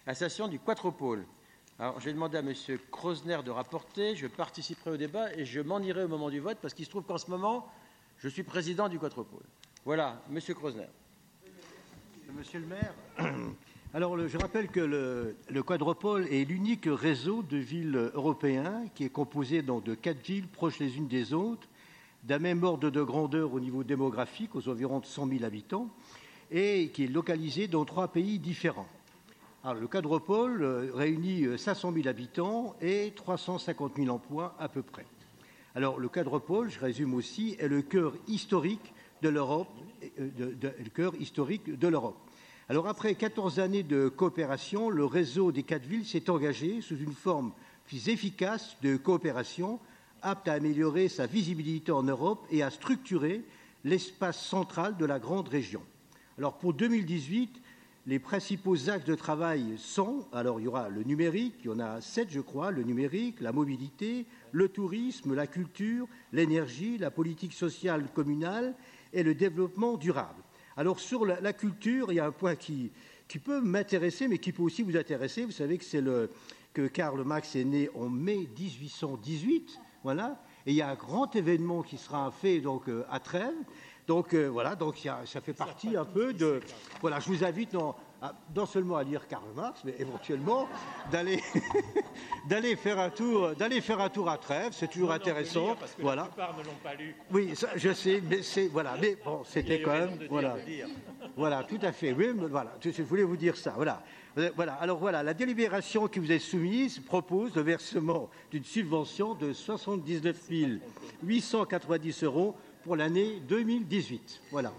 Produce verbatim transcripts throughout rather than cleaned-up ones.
à la station du Quatropôle. Alors, j'ai demandé à M. Krosner de rapporter, je participerai au débat et je m'en irai au moment du vote parce qu'il se trouve qu'en ce moment, je suis président du Quatropôle. Voilà, M. Krosner. Monsieur le maire, alors le, je rappelle que le, le Quadropôle est l'unique réseau de villes européens qui est composé donc, de quatre villes proches les unes des autres, d'un même ordre de grandeur au niveau démographique, aux environs de cent mille habitants, et qui est localisé dans trois pays différents. Alors, le Quadropôle euh, réunit cinq cent mille habitants et trois cent cinquante mille emplois à peu près. Alors, le Quadropôle, je résume aussi, est le cœur historique de l'Europe, euh, de, de, le cœur historique de l'Europe. Alors, après quatorze années de coopération, le réseau des quatre villes s'est engagé sous une forme plus efficace de coopération, apte à améliorer sa visibilité en Europe et à structurer l'espace central de la grande région. Alors, pour deux mille dix-huit, les principaux axes de travail sont, alors il y aura le numérique, il y en a sept je crois, le numérique, la mobilité, le tourisme, la culture, l'énergie, la politique sociale communale et le développement durable. Alors sur la, la culture, il y a un point qui, qui peut m'intéresser, mais qui peut aussi vous intéresser. Vous savez que, c'est le, que Karl Marx est né en mai dix-huit cent dix-huit, voilà, et il y a un grand événement qui sera fait donc, à Trèves. Donc euh, voilà, donc y a, ça fait partie un peu de... Voilà, je vous invite non, à, non seulement à lire Karl Marx, mais éventuellement d'aller d'aller faire un tour, d'aller faire un tour à Trèves. C'est toujours non, intéressant. Lire, parce que voilà. La plupart ne l'ont pas lu. Oui, ça, je sais, mais c'est voilà, mais bon, c'était quand même voilà, voilà, tout à fait. Oui, mais voilà, je voulais vous dire ça. Voilà, voilà. Alors voilà, la délibération qui vous est soumise propose le versement d'une subvention de soixante-dix-neuf mille huit cent quatre-vingt-dix euros. Pour l'année deux mille dix-huit. Voilà.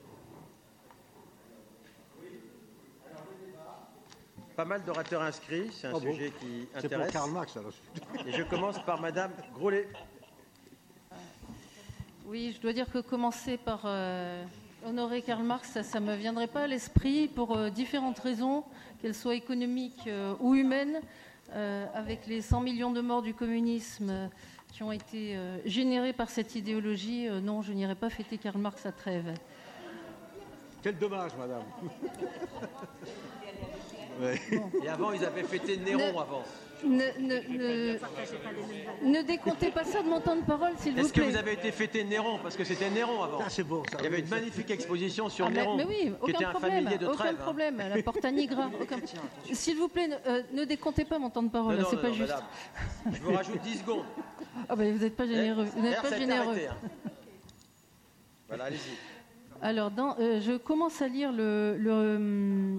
Pas mal d'orateurs inscrits, c'est un oh sujet bon. qui intéresse. C'est pour Karl Marx, alors. Et je commence par Madame Grolet. Oui, je dois dire que commencer par euh, honorer Karl Marx, ça ne me viendrait pas à l'esprit pour euh, différentes raisons, qu'elles soient économiques euh, ou humaines, euh, avec les cent millions de morts du communisme euh, qui ont été euh, générés par cette idéologie. Euh, non, je n'irai pas fêter Karl Marx à Trèves. Quel dommage, madame. Ouais. Bon. Et avant, ils avaient fêté Néron ne, avant. Ne, ne, ne, ne décomptez pas ça de mon temps de parole, s'il vous plaît. Est-ce que vous avez été fêté Néron? Parce que c'était Néron avant. Ça, c'est bon, ça. Il y avait une magnifique exposition sur ah, Néron. Mais, mais oui, aucun qui était problème, un familier de Trèves. Aucun problème, hein. La Porta Nigra. Aucun... S'il vous plaît, ne, euh, ne décomptez pas mon temps de parole, non, non, c'est non, pas non, juste. Madame, je vous rajoute dix secondes. Ah ben, vous n'êtes pas généreux. Vous n'êtes pas généreux. Arrêté, hein. Voilà, allez-y. Alors, dans, euh, je commence à lire le... le euh...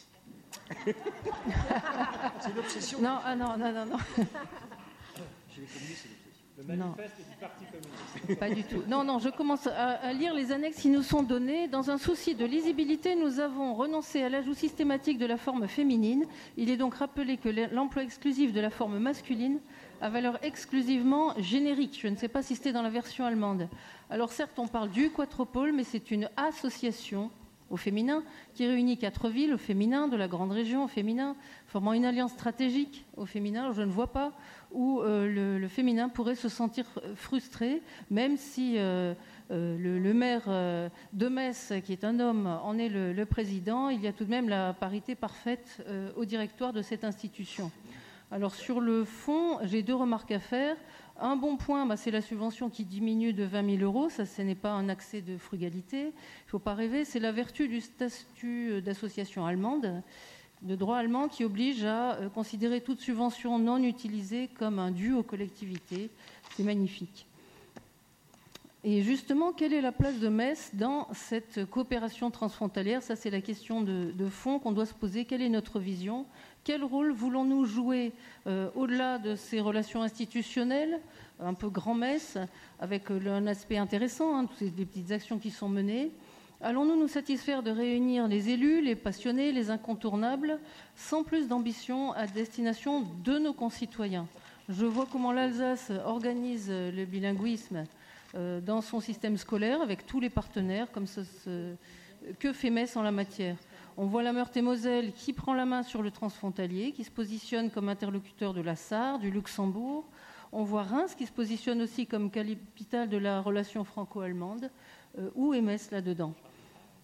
C'est l'obsession. Non, ah non, non, non, non. Chez les communistes, c'est l'obsession. Le manifeste non. du Parti communiste. Pas du tout. Non, non, je commence à, à lire les annexes qui nous sont données. Dans un souci de lisibilité, nous avons renoncé à l'ajout systématique de la forme féminine. Il est donc rappelé que l'emploi exclusif de la forme masculine a valeur exclusivement générique. Je ne sais pas si c'était dans la version allemande. Alors certes, on parle du Quatropôle, mais c'est une association au féminin, qui réunit quatre villes au féminin, de la grande région au féminin, formant une alliance stratégique au féminin. Alors, je ne vois pas où euh, le, le féminin pourrait se sentir frustré, même si euh, euh, le, le maire euh, de Metz, qui est un homme, en est le, le président. Il y a tout de même la parité parfaite euh, au directoire de cette institution. Alors sur le fond, j'ai deux remarques à faire. Un bon point, bah, c'est la subvention qui diminue de vingt mille euros. Ça, ce n'est pas un accès de frugalité. Il ne faut pas rêver. C'est la vertu du statut d'association allemande, de droit allemand, qui oblige à euh, considérer toute subvention non utilisée comme un dû aux collectivités. C'est magnifique. Et justement, quelle est la place de Metz dans cette coopération transfrontalière? Ça, c'est la question de, de fond qu'on doit se poser. Quelle est notre vision? Quel rôle voulons-nous jouer euh, au-delà de ces relations institutionnelles, un peu grand Metz, avec euh, un aspect intéressant, hein, toutes les petites actions qui sont menées? Allons-nous nous satisfaire de réunir les élus, les passionnés, les incontournables, sans plus d'ambition à destination de nos concitoyens? Je vois comment l'Alsace organise le bilinguisme euh, dans son système scolaire, avec tous les partenaires, comme ce, ce, que fait Metz en la matière. On voit la Meurthe-et-Moselle qui prend la main sur le transfrontalier, qui se positionne comme interlocuteur de la Sarre, du Luxembourg. On voit Reims qui se positionne aussi comme capitale de la relation franco-allemande. Euh, où est Metz là-dedans?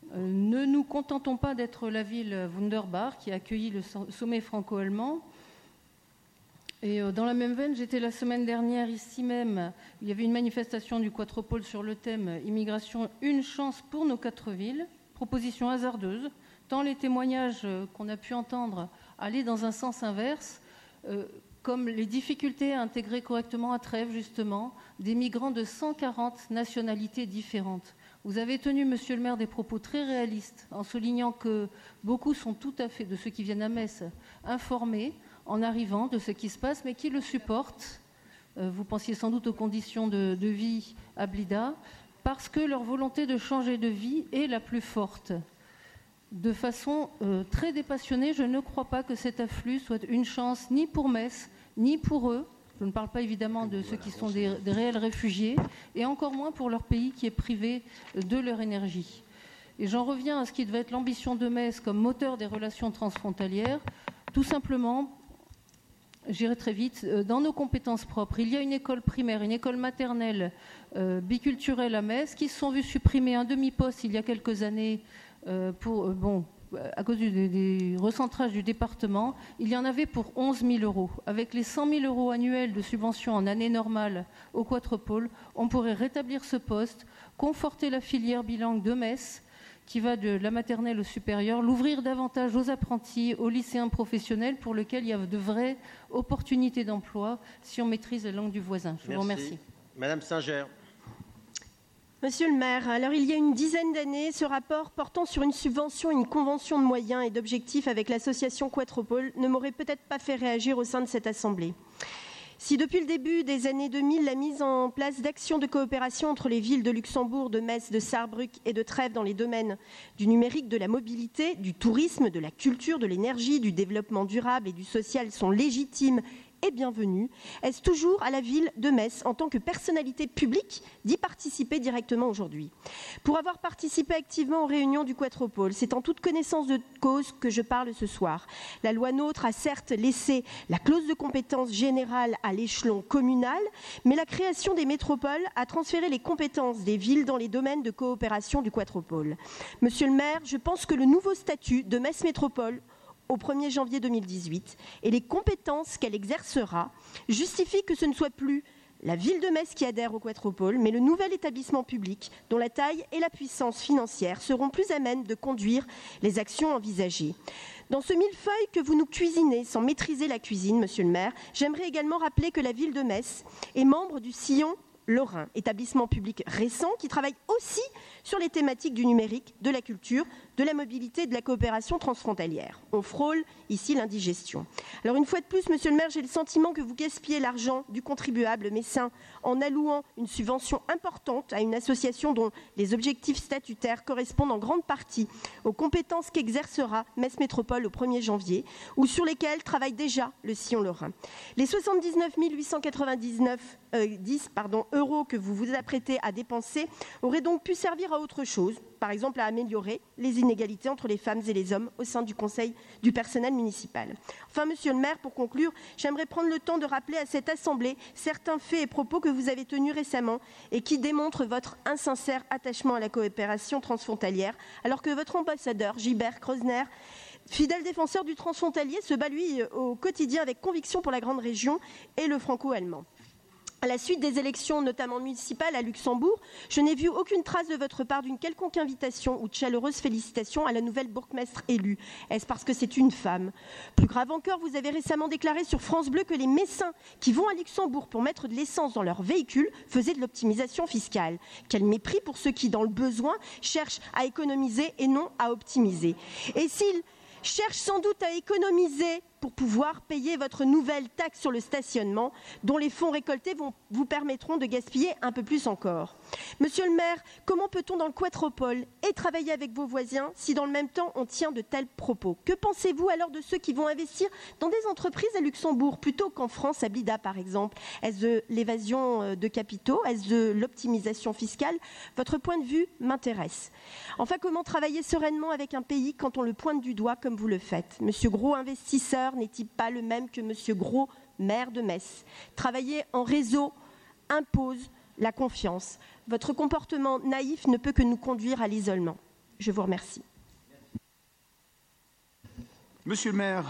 Euh, ne nous contentons pas d'être la ville Wunderbar qui a accueilli le sommet franco-allemand. Et euh, dans la même veine, j'étais la semaine dernière ici même, il y avait une manifestation du Quatropôle sur le thème « Immigration, une chance pour nos quatre villes », proposition hasardeuse, tant les témoignages euh, qu'on a pu entendre allaient dans un sens inverse, euh, comme les difficultés à intégrer correctement à Trèves, justement, des migrants de cent quarante nationalités différentes. Vous avez tenu, monsieur le maire, des propos très réalistes en soulignant que beaucoup sont tout à fait, de ceux qui viennent à Metz, informés en arrivant de ce qui se passe, mais qui le supportent. Euh, vous pensiez sans doute aux conditions de, de vie à Blida, parce que leur volonté de changer de vie est la plus forte. De façon euh, très dépassionnée, je ne crois pas que cet afflux soit une chance ni pour Metz, ni pour eux. Je ne parle pas évidemment de ceux qui sont des, des réels réfugiés, et encore moins pour leur pays qui est privé de leur énergie. Et j'en reviens à ce qui devait être l'ambition de Metz comme moteur des relations transfrontalières. Tout simplement, j'irai très vite, dans nos compétences propres, il y a une école primaire, une école maternelle euh, biculturelle à Metz qui se sont vues supprimer un demi-poste il y a quelques années euh, pour, euh, bon, à cause du, des, des recentrages du département. Il y en avait pour onze mille euros. Avec les cent mille euros annuels de subvention en année normale au Quatropôle, on pourrait rétablir ce poste, conforter la filière bilingue de Metz, qui va de la maternelle au supérieur, l'ouvrir davantage aux apprentis, aux lycéens professionnels pour lesquels il y a de vraies opportunités d'emploi si on maîtrise la langue du voisin. Je Merci. vous remercie. Madame Singer. Monsieur le maire, alors il y a une dizaine d'années, ce rapport portant sur une subvention, une convention de moyens et d'objectifs avec l'association Quatropôle ne m'aurait peut-être pas fait réagir au sein de cette assemblée. Si depuis le début des années deux mille, la mise en place d'actions de coopération entre les villes de Luxembourg, de Metz, de Sarrebruck et de Trèves dans les domaines du numérique, de la mobilité, du tourisme, de la culture, de l'énergie, du développement durable et du social sont légitimes et bienvenue, est-ce toujours à la ville de Metz, en tant que personnalité publique, d'y participer directement aujourd'hui? Pour avoir participé activement aux réunions du Quatropôle, c'est en toute connaissance de cause que je parle ce soir. La loi NOTRe a certes laissé la clause de compétence générale à l'échelon communal, mais la création des métropoles a transféré les compétences des villes dans les domaines de coopération du Quatropôle. Monsieur le maire, je pense que le nouveau statut de Metz Métropole au premier janvier deux mille dix-huit et les compétences qu'elle exercera justifient que ce ne soit plus la ville de Metz qui adhère au Quatropôle, mais le nouvel établissement public dont la taille et la puissance financière seront plus à même de conduire les actions envisagées. Dans ce millefeuille que vous nous cuisinez sans maîtriser la cuisine, monsieur le maire, j'aimerais également rappeler que la ville de Metz est membre du Sillon Lorrain, établissement public récent qui travaille aussi sur les thématiques du numérique, de la culture, de la mobilité et de la coopération transfrontalière. On frôle ici l'indigestion. Alors une fois de plus, monsieur le maire, j'ai le sentiment que vous gaspillez l'argent du contribuable messin en allouant une subvention importante à une association dont les objectifs statutaires correspondent en grande partie aux compétences qu'exercera Metz Métropole au premier janvier ou sur lesquelles travaille déjà le Sillon Lorrain. Les soixante-dix-neuf mille huit cent quatre-vingt-dix-neuf euh, dix, pardon, euros que vous vous apprêtez à dépenser auraient donc pu servir à autre chose, par exemple à améliorer les inégalités entre les femmes et les hommes au sein du conseil du personnel municipal. Enfin, monsieur le maire, pour conclure, j'aimerais prendre le temps de rappeler à cette assemblée certains faits et propos que vous avez tenus récemment et qui démontrent votre insincère attachement à la coopération transfrontalière, alors que votre ambassadeur, Gilbert Kreuzner, fidèle défenseur du transfrontalier, se bat lui au quotidien avec conviction pour la grande région et le franco-allemand. À la suite des élections, notamment municipales à Luxembourg, je n'ai vu aucune trace de votre part d'une quelconque invitation ou de chaleureuse félicitations à la nouvelle bourgmestre élue. Est-ce parce que c'est une femme? Plus grave encore, vous avez récemment déclaré sur France Bleu que les Messins qui vont à Luxembourg pour mettre de l'essence dans leur véhicule faisaient de l'optimisation fiscale. Quel mépris pour ceux qui, dans le besoin, cherchent à économiser et non à optimiser. Et s'ils cherchent sans doute à économiser pour pouvoir payer votre nouvelle taxe sur le stationnement, dont les fonds récoltés vont, vous permettront de gaspiller un peu plus encore. Monsieur le maire, comment peut-on dans le Quatropôle et travailler avec vos voisins si dans le même temps on tient de tels propos? Que pensez-vous alors de ceux qui vont investir dans des entreprises à Luxembourg plutôt qu'en France, à Blida par exemple? Est-ce de l'évasion de capitaux? Est-ce de l'optimisation fiscale? Votre point de vue m'intéresse. Enfin, comment travailler sereinement avec un pays quand on le pointe du doigt comme vous le faites? Monsieur Gros, investisseur, n'est-il pas le même que monsieur Gros, maire de Metz? Travailler en réseau impose la confiance. Votre comportement naïf ne peut que nous conduire à l'isolement. Je vous remercie. Monsieur le maire,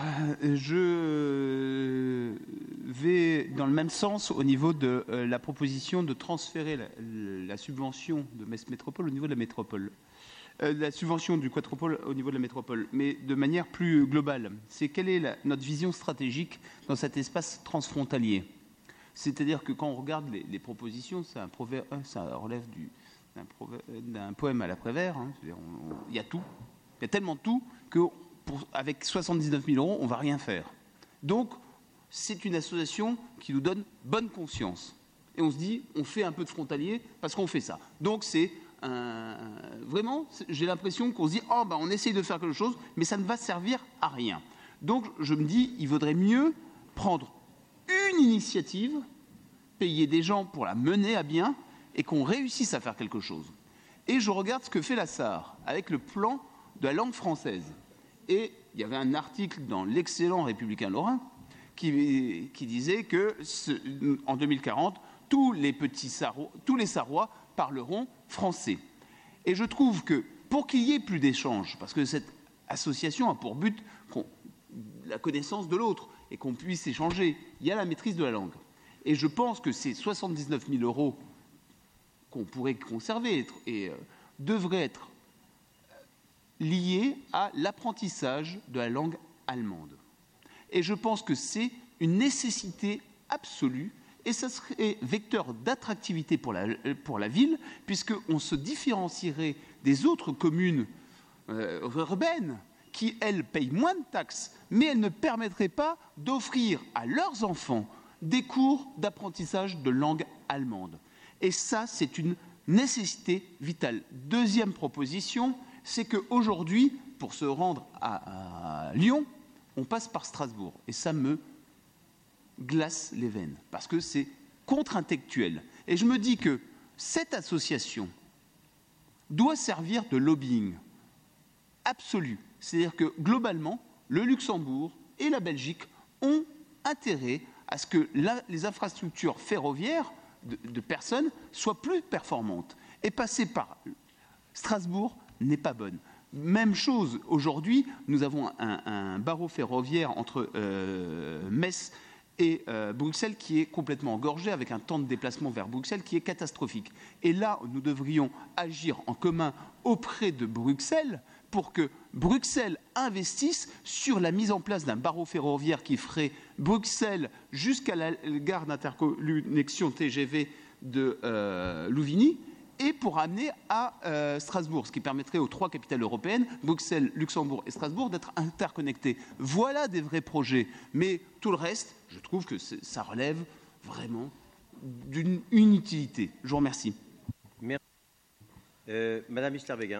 je vais dans le même sens au niveau de la proposition de transférer la, la subvention de Metz Métropole au niveau de la métropole. Euh, la subvention du Quatropole au niveau de la métropole, mais de manière plus globale. C'est quelle est la, notre vision stratégique dans cet espace transfrontalier? C'est-à-dire que quand on regarde les, les propositions, c'est un proverbe, ça relève du, d'un, proverbe, d'un poème à la Prévert. Hein, il y a tout. Il y a tellement de tout que Pour, avec soixante-dix-neuf mille euros, on ne va rien faire. Donc, c'est une association qui nous donne bonne conscience. Et on se dit, on fait un peu de frontalier parce qu'on fait ça. Donc, c'est un... vraiment, j'ai l'impression qu'on se dit, oh, ben, on essaye de faire quelque chose, mais ça ne va servir à rien. Donc, je me dis, il vaudrait mieux prendre une initiative, payer des gens pour la mener à bien et qu'on réussisse à faire quelque chose. Et je regarde ce que fait la S A R avec le plan de la langue française. Et il y avait un article dans l'excellent Républicain Lorrain qui, qui disait que ce, en deux mille quarante, tous les petits Sarrois, tous les Sarrois parleront français. Et je trouve que pour qu'il y ait plus d'échanges, parce que cette association a pour but qu'on, la connaissance de l'autre et qu'on puisse échanger, il y a la maîtrise de la langue. Et je pense que ces soixante-dix-neuf mille euros qu'on pourrait conserver et euh, devraient être lié à l'apprentissage de la langue allemande. Et je pense que c'est une nécessité absolue et ça serait vecteur d'attractivité pour la, pour la ville, puisqu'on se différencierait des autres communes euh, urbaines qui, elles, payent moins de taxes, mais elles ne permettraient pas d'offrir à leurs enfants des cours d'apprentissage de langue allemande. Et ça, c'est une nécessité vitale. Deuxième proposition, c'est qu'aujourd'hui, pour se rendre à, à Lyon, on passe par Strasbourg. Et ça me glace les veines, parce que c'est contre-intellectuel. Et je me dis que cette association doit servir de lobbying absolu. C'est-à-dire que, globalement, le Luxembourg et la Belgique ont intérêt à ce que la, les infrastructures ferroviaires de, de personnes soient plus performantes. Et passer par Strasbourg n'est pas bonne. Même chose, aujourd'hui, nous avons un, un barreau ferroviaire entre euh, Metz et euh, Bruxelles qui est complètement engorgé, avec un temps de déplacement vers Bruxelles qui est catastrophique. Et là, nous devrions agir en commun auprès de Bruxelles pour que Bruxelles investisse sur la mise en place d'un barreau ferroviaire qui ferait Bruxelles jusqu'à la gare d'interconnexion T G V de euh, Louvigny, et pour amener à euh, Strasbourg, ce qui permettrait aux trois capitales européennes, Bruxelles, Luxembourg et Strasbourg, d'être interconnectés. Voilà des vrais projets. Mais tout le reste, je trouve que ça relève vraiment d'une inutilité. Je vous remercie. Merci. Euh, Madame Isler-Béguin.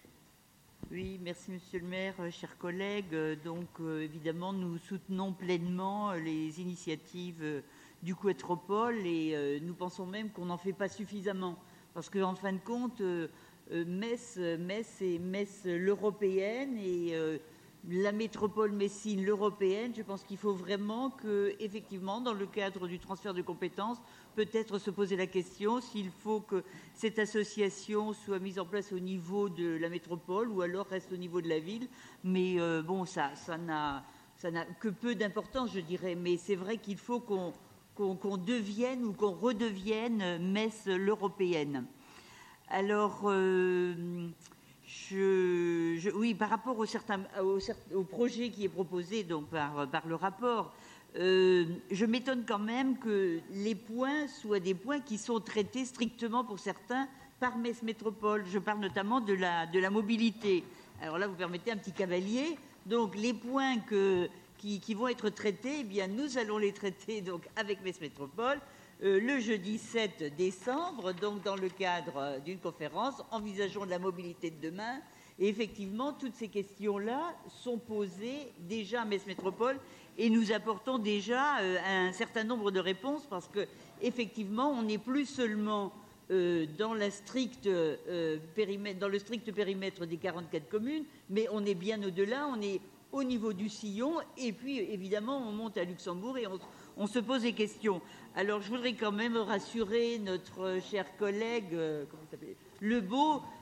Oui, merci Monsieur le maire, chers collègues. Donc euh, évidemment, nous soutenons pleinement les initiatives euh, du Quatropole et euh, nous pensons même qu'on n'en fait pas suffisamment. Parce qu'en fin de compte, euh, Metz, Metz est Metz l'européenne et euh, la métropole messine l'européenne. Je pense qu'il faut vraiment que, effectivement, dans le cadre du transfert de compétences, peut-être se poser la question s'il faut que cette association soit mise en place au niveau de la métropole ou alors reste au niveau de la ville. Mais euh, bon, ça, ça n'a, ça n'a que peu d'importance, je dirais. Mais c'est vrai qu'il faut qu'on Qu'on, qu'on devienne ou qu'on redevienne Metz l'européenne. Alors, euh, je, je, oui, par rapport au, certain, au, au projet qui est proposé donc, par, par le rapport, euh, je m'étonne quand même que les points soient des points qui sont traités strictement pour certains par Metz Métropole. Je parle notamment de la, de la mobilité. Alors là, vous permettez un petit cavalier. Donc, les points que... Qui, qui vont être traités, eh bien, nous allons les traiter donc, avec Metz Métropole euh, le jeudi sept décembre, donc dans le cadre d'une conférence, envisageons la mobilité de demain. Et effectivement, toutes ces questions-là sont posées déjà à Metz Métropole et nous apportons déjà euh, un certain nombre de réponses parce qu'effectivement, on n'est plus seulement euh, dans, la stricte, euh, périmètre, dans le strict périmètre des quarante-quatre communes, mais on est bien au-delà, on est au niveau du sillon, et puis évidemment on monte à Luxembourg et on, on se pose des questions. Alors je voudrais quand même rassurer notre cher collègue, euh, comment il s'appelle, Lebeau,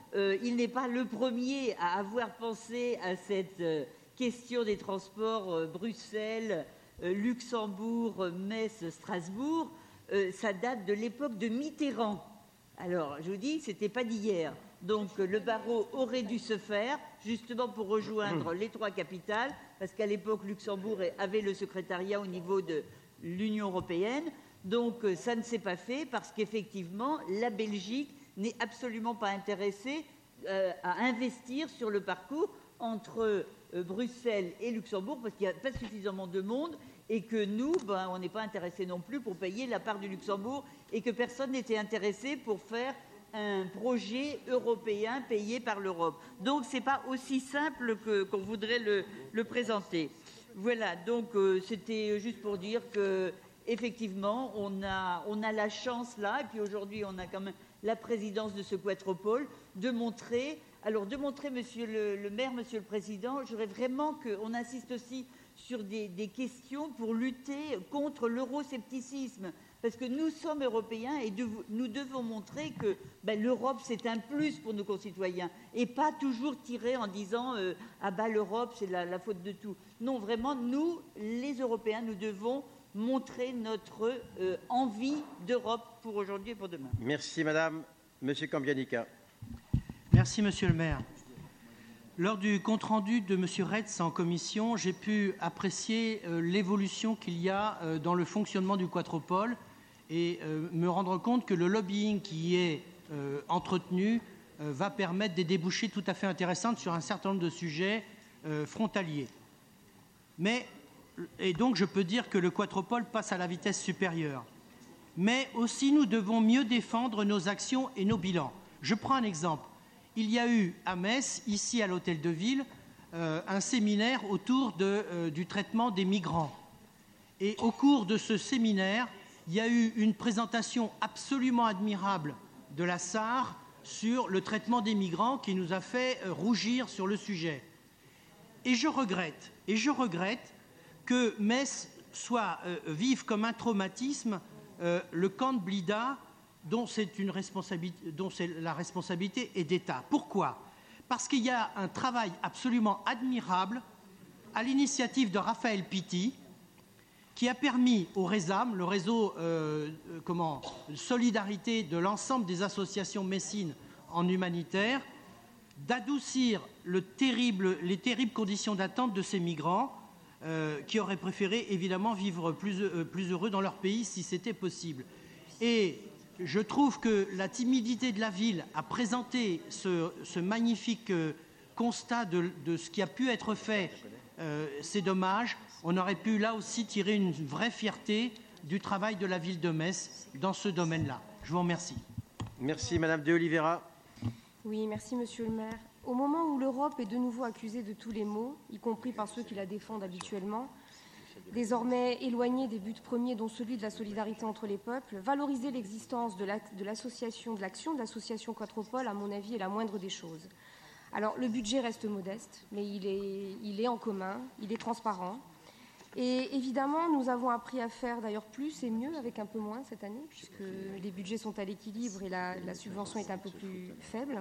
euh, il n'est pas le premier à avoir pensé à cette euh, question des transports euh, Bruxelles, euh, Luxembourg, Metz, Strasbourg. Euh, ça date de l'époque de Mitterrand. Alors, je vous dis, ce n'était pas d'hier. Donc, euh, le barreau aurait dû se faire, justement pour rejoindre les trois capitales, parce qu'à l'époque, Luxembourg avait le secrétariat au niveau de l'Union européenne. Donc, euh, ça ne s'est pas fait, parce qu'effectivement, la Belgique n'est absolument pas intéressée euh, à investir sur le parcours entre euh, Bruxelles et Luxembourg, parce qu'il n'y a pas suffisamment de monde, et que nous, ben, on n'est pas intéressés non plus pour payer la part du Luxembourg, et que personne n'était intéressé pour faire un projet européen payé par l'Europe. Donc, ce n'est pas aussi simple que, qu'on voudrait le, le présenter. Voilà, donc euh, c'était juste pour dire que effectivement, on a, on a la chance là, et puis aujourd'hui, on a quand même la présidence de ce quadropôle, de montrer, alors de montrer, monsieur le, le maire, monsieur le président, je voudrais vraiment qu'on insiste aussi sur des, des questions pour lutter contre l'euroscepticisme. Parce que nous sommes européens et de, nous devons montrer que ben, l'Europe, c'est un plus pour nos concitoyens. Et pas toujours tirer en disant euh, « Ah ben l'Europe, c'est la, la faute de tout ». Non, vraiment, nous, les Européens, nous devons montrer notre euh, envie d'Europe pour aujourd'hui et pour demain. Merci, madame. Monsieur Kambianica. Merci, monsieur le maire. Lors du compte-rendu de monsieur Retz en commission, j'ai pu apprécier euh, l'évolution qu'il y a euh, dans le fonctionnement du quadropôle et euh, me rendre compte que le lobbying qui y est euh, entretenu euh, va permettre des débouchés tout à fait intéressantes sur un certain nombre de sujets euh, frontaliers. Mais, et donc je peux dire que le quadropôle passe à la vitesse supérieure. Mais aussi nous devons mieux défendre nos actions et nos bilans. Je prends un exemple. Il y a eu à Metz, ici à l'Hôtel de Ville, euh, un séminaire autour de, euh, du traitement des migrants. Et au cours de ce séminaire, il y a eu une présentation absolument admirable de la S A R sur le traitement des migrants qui nous a fait euh, rougir sur le sujet. Et je regrette, et je regrette que Metz soit euh, vive comme un traumatisme euh, le camp de Blida, dont, c'est une responsabilité, dont c'est la responsabilité est d'État. Pourquoi ? Parce qu'il y a un travail absolument admirable à l'initiative de Raphaël Pitti qui a permis au RESAM, le réseau euh, comment, solidarité de l'ensemble des associations messines en humanitaire, d'adoucir le terrible, les terribles conditions d'attente de ces migrants euh, qui auraient préféré évidemment vivre plus, euh, plus heureux dans leur pays si c'était possible. Et je trouve que la timidité de la ville à présenter ce, ce magnifique euh, constat de, de ce qui a pu être fait, euh, c'est dommage. On aurait pu là aussi tirer une vraie fierté du travail de la ville de Metz dans ce domaine-là. Je vous remercie. Merci, Madame de Oliveira. Oui, merci, Monsieur le maire. Au moment où l'Europe est de nouveau accusée de tous les maux, y compris par ceux qui la défendent habituellement, désormais éloignée des buts premiers dont celui de la solidarité entre les peuples, valoriser l'existence de l'association, de l'action de l'association Quadropôle, à mon avis, est la moindre des choses. Alors, le budget reste modeste, mais il est, il est en commun, il est transparent. Et évidemment, nous avons appris à faire d'ailleurs plus et mieux avec un peu moins cette année, puisque les budgets sont à l'équilibre et la, la subvention est un peu plus faible.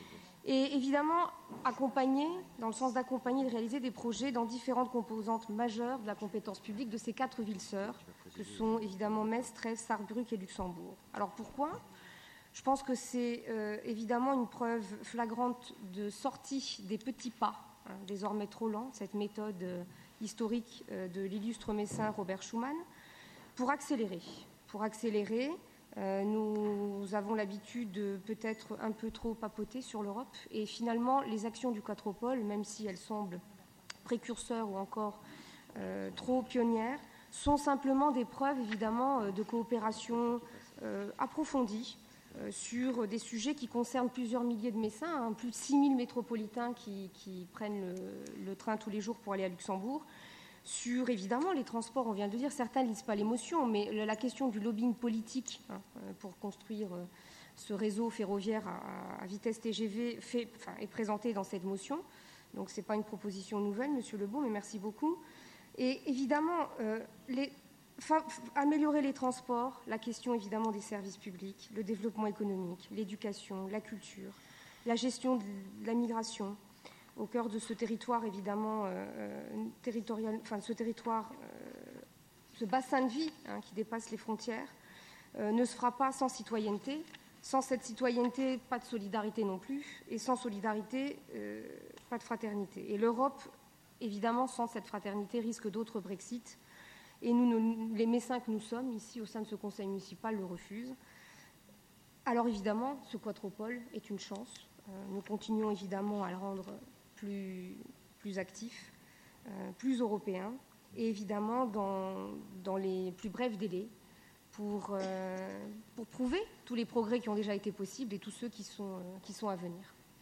Et évidemment, accompagner, dans le sens d'accompagner et de réaliser des projets dans différentes composantes majeures de la compétence publique de ces quatre villes sœurs, que sont évidemment Metz, Trèves, Sarrebruck et Luxembourg. Alors pourquoi ? Je pense que c'est euh, évidemment une preuve flagrante de sortie des petits pas, hein, désormais trop lents, cette méthode euh, historique euh, de l'illustre messin Robert Schuman, pour accélérer. Pour accélérer, Euh, nous avons l'habitude de peut-être un peu trop papoter sur l'Europe et finalement les actions du quadropôle, même si elles semblent précurseurs ou encore euh, trop pionnières, sont simplement des preuves évidemment de coopération euh, approfondie euh, sur des sujets qui concernent plusieurs milliers de Messins, hein, plus de six mille métropolitains qui, qui prennent le, le train tous les jours pour aller à Luxembourg. Sur, évidemment, les transports, on vient de le dire, certains ne lisent pas l'émotion, mais la question du lobbying politique hein, pour construire ce réseau ferroviaire à, à vitesse T G V fait, enfin, est présenté dans cette motion. Donc, ce n'est pas une proposition nouvelle, Monsieur Lebeau, mais merci beaucoup. Et évidemment, euh, les, fa, améliorer les transports, la question, évidemment, des services publics, le développement économique, l'éducation, la culture, la gestion de la migration, au cœur de ce territoire, évidemment, euh, territorial, enfin, ce territoire, euh, ce bassin de vie hein, qui dépasse les frontières, euh, ne se fera pas sans citoyenneté. Sans cette citoyenneté, pas de solidarité non plus. Et sans solidarité, euh, pas de fraternité. Et l'Europe, évidemment, sans cette fraternité, risque d'autres Brexit. Et nous, nous, les Messins que nous sommes, ici, au sein de ce conseil municipal, le refusent. Alors, évidemment, ce quadropole est une chance. Euh, nous continuons, évidemment, à le rendre plus, plus actif, euh, plus européen. Et évidemment, dans, dans les plus brefs délais, Pour, euh, pour prouver tous les progrès qui ont déjà été possibles et tous ceux qui sont, euh, qui sont à venir.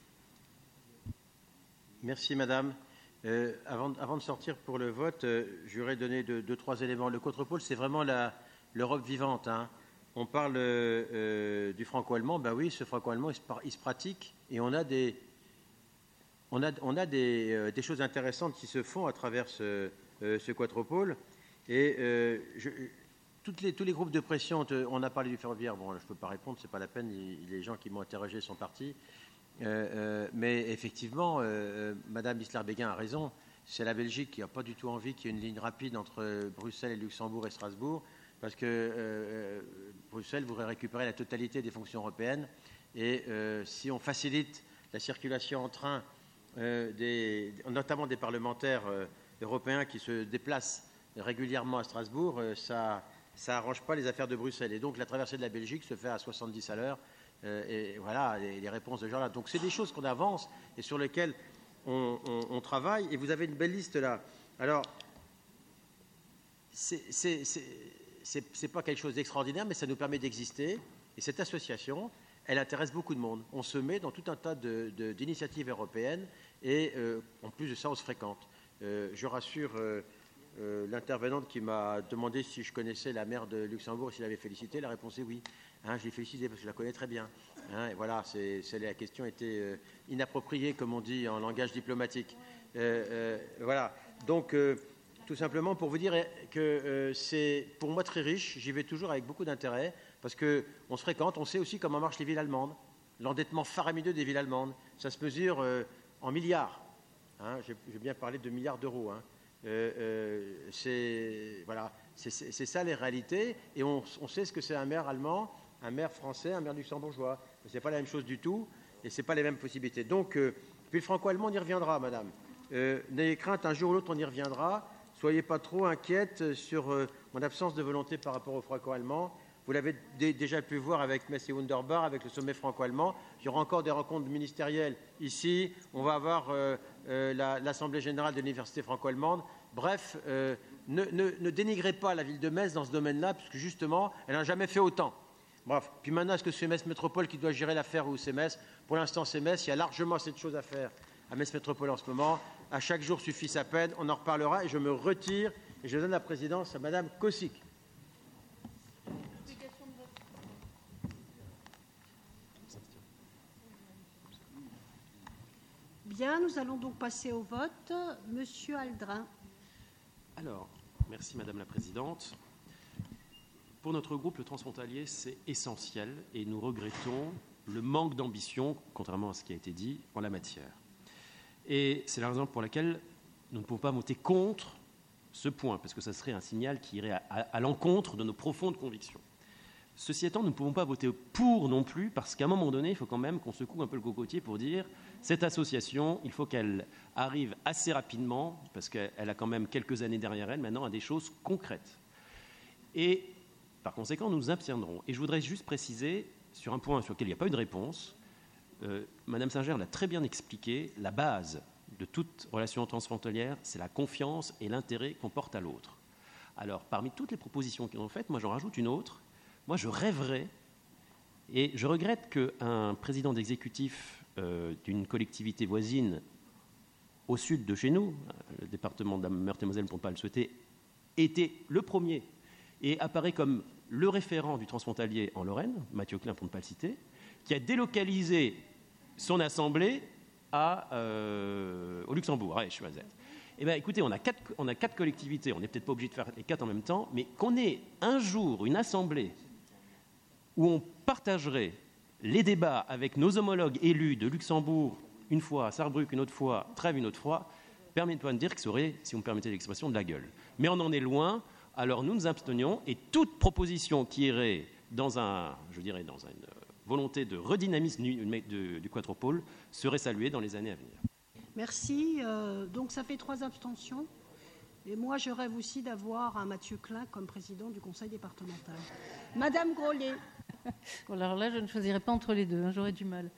Merci, Madame. Euh, avant, avant de sortir pour le vote, euh, je voudrais donner deux, deux, trois éléments. Le quadropôle, c'est vraiment la, l'Europe vivante. Hein. On parle euh, du franco-allemand. Ben oui, ce franco-allemand, il se, il se pratique et on a des, on a, on a des, euh, des choses intéressantes qui se font à travers ce, euh, ce quadropôle. Et euh, je... Toutes les, tous les groupes de pression, on a parlé du ferroviaire, bon, je ne peux pas répondre, ce n'est pas la peine, les gens qui m'ont interrogé sont partis. Euh, euh, mais effectivement, euh, Madame Isler-Béguin a raison, c'est la Belgique qui n'a pas du tout envie qu'il y ait une ligne rapide entre Bruxelles et Luxembourg et Strasbourg, parce que euh, Bruxelles voudrait récupérer la totalité des fonctions européennes. Et euh, si on facilite la circulation en train, euh, des, notamment des parlementaires euh, européens qui se déplacent régulièrement à Strasbourg, euh, ça... ça n'arrange pas les affaires de Bruxelles. Et donc, la traversée de la Belgique se fait à soixante-dix à l'heure. Euh, et voilà, les, les réponses de ce genre-là. Donc, c'est des choses qu'on avance et sur lesquelles on, on, on travaille. Et vous avez une belle liste là. Alors, c'est n'est pas quelque chose d'extraordinaire, mais ça nous permet d'exister. Et cette association, elle intéresse beaucoup de monde. On se met dans tout un tas d'initiatives européennes. Et euh, en plus de ça, on se fréquente. Euh, je rassure... Euh, Euh, l'intervenante qui m'a demandé si je connaissais la maire de Luxembourg et s'il avait félicité, la réponse est oui. Hein, je l'ai félicité parce que je la connais très bien. Hein, et voilà, c'est, c'est, la question était euh, inappropriée, comme on dit en langage diplomatique. Euh, euh, voilà. Donc, euh, tout simplement pour vous dire que euh, c'est pour moi très riche. J'y vais toujours avec beaucoup d'intérêt parce qu'on se fréquente. On sait aussi comment marchent les villes allemandes. L'endettement faramineux des villes allemandes, ça se mesure euh, en milliards. Hein, j'ai, j'ai bien parlé de milliards d'euros. Hein. Euh, euh, c'est voilà, c'est, c'est, c'est ça les réalités, et on, on sait ce que c'est un maire allemand, un maire français, un maire luxembourgeois. C'est pas la même chose du tout, et c'est pas les mêmes possibilités. Donc, euh, puis le franco-allemand, on y reviendra, madame. Euh, n'ayez crainte, un jour ou l'autre, on y reviendra. Soyez pas trop inquiète sur euh, mon absence de volonté par rapport au franco-allemand. Vous l'avez d- déjà pu voir avec Messi Wunderbar, avec le sommet franco-allemand. Il y aura encore des rencontres ministérielles ici. On va avoir euh, euh, la, l'Assemblée générale de l'Université franco-allemande. Bref, euh, ne, ne, ne dénigrez pas la ville de Metz dans ce domaine-là, puisque justement, elle n'a jamais fait autant. Bref. Puis maintenant, est-ce que c'est Metz Métropole qui doit gérer l'affaire ou c'est Metz? Pour l'instant, c'est Metz. Il y a largement cette chose à faire à Metz Métropole en ce moment. À chaque jour suffit sa peine. On en reparlera et je me retire et je donne la présidence à Madame Kosic. Bien, nous allons donc passer au vote. Monsieur Aldrin. Alors, merci Madame la Présidente. Pour notre groupe, le transfrontalier, c'est essentiel et nous regrettons le manque d'ambition, contrairement à ce qui a été dit, en la matière. Et c'est la raison pour laquelle nous ne pouvons pas voter contre ce point, parce que ça serait un signal qui irait à, à, à l'encontre de nos profondes convictions. Ceci étant, nous ne pouvons pas voter pour non plus, parce qu'à un moment donné, il faut quand même qu'on secoue un peu le cocotier pour dire cette association, il faut qu'elle arrive assez rapidement, parce qu'elle a quand même quelques années derrière elle, maintenant, à des choses concrètes. Et par conséquent, nous nous abstiendrons. Et je voudrais juste préciser, sur un point sur lequel il n'y a pas eu de réponse, euh, Madame Singer l'a très bien expliqué, la base de toute relation transfrontalière, c'est la confiance et l'intérêt qu'on porte à l'autre. Alors, parmi toutes les propositions qu'ils ont faites, moi j'en rajoute une autre. Moi, je rêverais, et je regrette qu'un président d'exécutif euh, d'une collectivité voisine au sud de chez nous, le département de la Meurthe-et-Moselle, pour ne pas le souhaiter, était le premier et apparaît comme le référent du transfrontalier en Lorraine, Mathieu Klein, pour ne pas le citer, qui a délocalisé son assemblée à, euh, au Luxembourg, à Esch-Mazet. Eh bien, écoutez, on a, quatre, on a quatre collectivités, on n'est peut-être pas obligé de faire les quatre en même temps, mais qu'on ait un jour une assemblée où on partagerait les débats avec nos homologues élus de Luxembourg, une fois à Sarrebruck, une autre fois, Trèves, une autre fois, permettez-moi de dire que ça aurait, si vous me permettez l'expression, de la gueule. Mais on en est loin, alors nous nous abstenions, et toute proposition qui irait dans un, je dirais, dans une volonté de redynamisme du, du, du Quatropôle serait saluée dans les années à venir. Merci. Euh, donc ça fait trois abstentions. Et moi, je rêve aussi d'avoir un Mathieu Klein comme président du conseil départemental. Madame Grollet. Alors là, je ne choisirais pas entre les deux, hein, j'aurais du mal.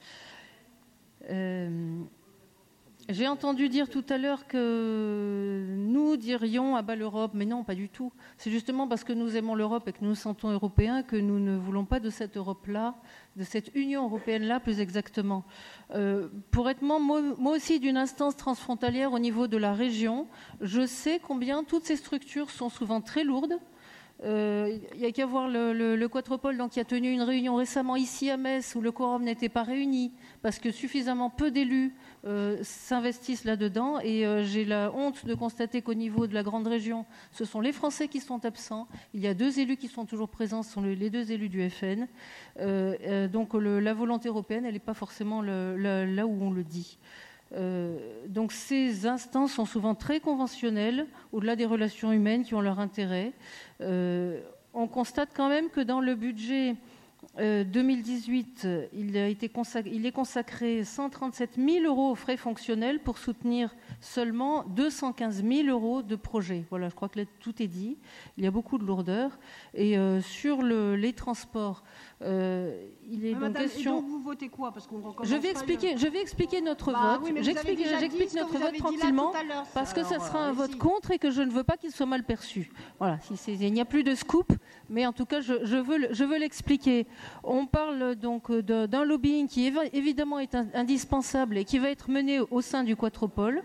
Euh, j'ai entendu dire tout à l'heure que nous dirions à bas l'Europe, mais non, pas du tout. C'est justement parce que nous aimons l'Europe et que nous nous sentons européens que nous ne voulons pas de cette Europe-là, de cette Union européenne-là plus exactement. Euh, pour être moi, moi aussi d'une instance transfrontalière au niveau de la région, je sais combien toutes ces structures sont souvent très lourdes. Il euh, n'y a qu'à voir le, le, le Quatropôle donc, qui a tenu une réunion récemment ici à Metz où le quorum n'était pas réuni parce que suffisamment peu d'élus euh, s'investissent là-dedans et euh, j'ai la honte de constater qu'au niveau de la grande région, ce sont les Français qui sont absents. Il y a deux élus qui sont toujours présents, ce sont le, les deux élus du F N. Euh, euh, donc le, la volonté européenne, elle n'est pas forcément le, le, là où on le dit. Euh, donc ces instances sont souvent très conventionnelles, au-delà des relations humaines qui ont leur intérêt. Euh, on constate quand même que dans le budget euh, deux mille dix-huit, il, a été consacré, il est consacré cent trente-sept mille euros aux frais fonctionnels pour soutenir seulement deux cent quinze mille euros de projets. Voilà, je crois que là, tout est dit. Il y a beaucoup de lourdeur. Et euh, sur le, les transports, euh, il est donc Madame, question... Et donc vous votez quoi parce qu'on je vais expliquer, le... je vais expliquer notre bah, vote. Oui, J'explique, j'explique notre vote tranquillement parce que ça sera un vote contre et que je ne veux pas qu'il soit mal perçu. Voilà, si c'est, il n'y a plus de scoop, mais en tout cas, je, je veux, je veux l'expliquer. On parle donc de, d'un lobbying qui évidemment est indispensable et qui va être mené au sein du Quatropôle.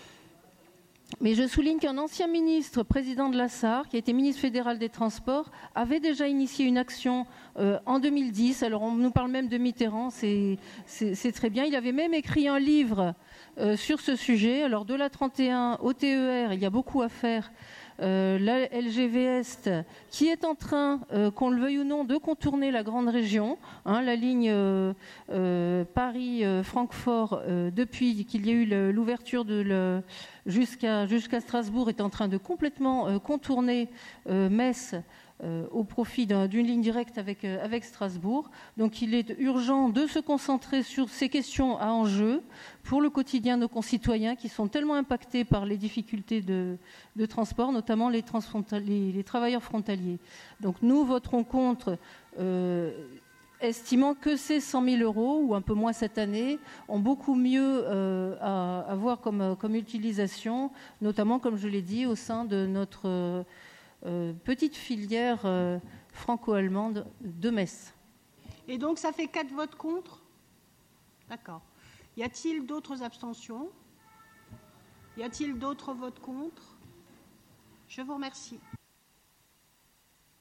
Mais je souligne qu'un ancien ministre, président de l'A S A R, qui a été ministre fédéral des Transports, avait déjà initié une action euh, en deux mille dix. Alors on nous parle même de Mitterrand, c'est, c'est, c'est très bien. Il avait même écrit un livre euh, sur ce sujet. Alors de l'A trente et un au T E R, il y a beaucoup à faire. Euh, la L G V Est, qui est en train, euh, qu'on le veuille ou non, de contourner la grande région, hein, la ligne euh, euh, Paris-Francfort, euh, depuis qu'il y a eu le, l'ouverture de le, jusqu'à, jusqu'à Strasbourg, est en train de complètement euh, contourner euh, Metz euh, au profit d'un, d'une ligne directe avec, euh, avec Strasbourg. Donc il est urgent de se concentrer sur ces questions à enjeu pour le quotidien de nos concitoyens qui sont tellement impactés par les difficultés de, de transport, notamment les, les, les travailleurs frontaliers. Donc nous voterons contre, euh, estimant que ces cent mille euros, ou un peu moins cette année, ont beaucoup mieux euh, à avoir comme, comme utilisation, notamment, comme je l'ai dit, au sein de notre euh, euh, petite filière euh, franco-allemande de Metz. Et donc ça fait quatre votes contre ? D'accord. Y a-t-il d'autres abstentions ? Y a-t-il d'autres votes contre ? Je vous remercie.